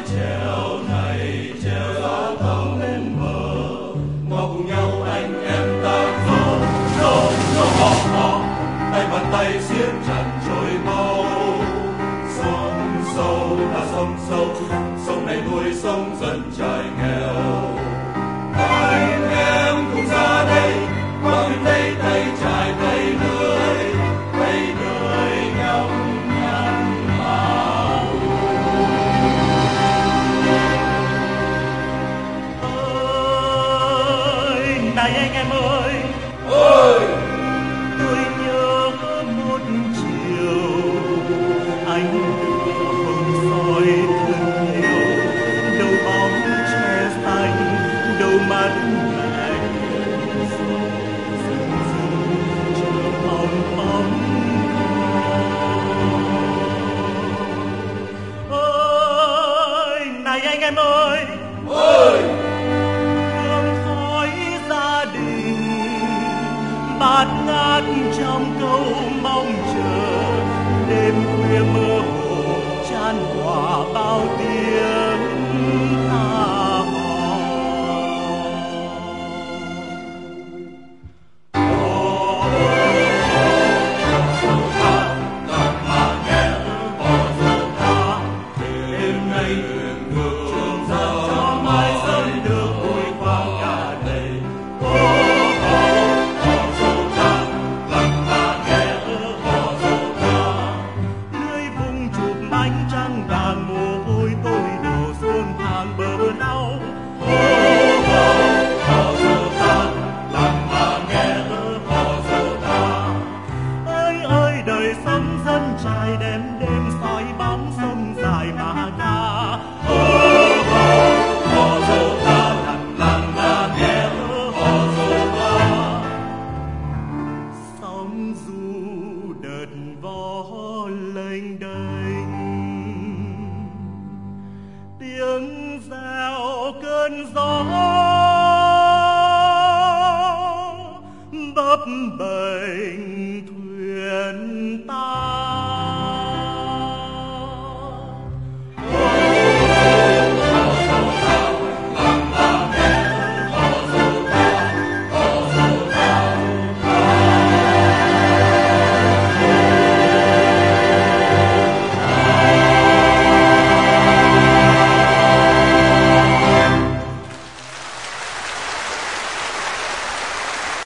trèo này trèo gió tông lên bờ, mau cùng nhau anh em ta rô hò hò, tay bàn tay siết chặt trôi mau. Sông sâu là sông sâu, sông này nuôi sống dân trải nghèo. Anh em cùng ra đây, qua bên đây tay trải tay lưới nhọc nhằn mà. Ơi này anh em ơi, ơi tôi nhớ một chiều anh đưa hồng soi thân yêu, đầu bóng tre xanh, đầu mắt mẹ dần dần chờ bóng bóng. Ơi này anh em ơi, ơi hương khói gia đình bát ngát trong câu mong chờ, đêm khuya mơ hồ chan hòa bao tiếng tha hò. đêm nay trường ra cho mai sớm được vui khoang cả đầy. Lưới vùng chụp ánh trăng vàng, mồ hôi tôi đổ xuống hàng bờ đau. Ơi ơi đời sống dân trải đêm đêm soi bóng sông dài mà ca. Sóng du đợt vó lênh đênh, tiếng reo cơn gió bấp bềnh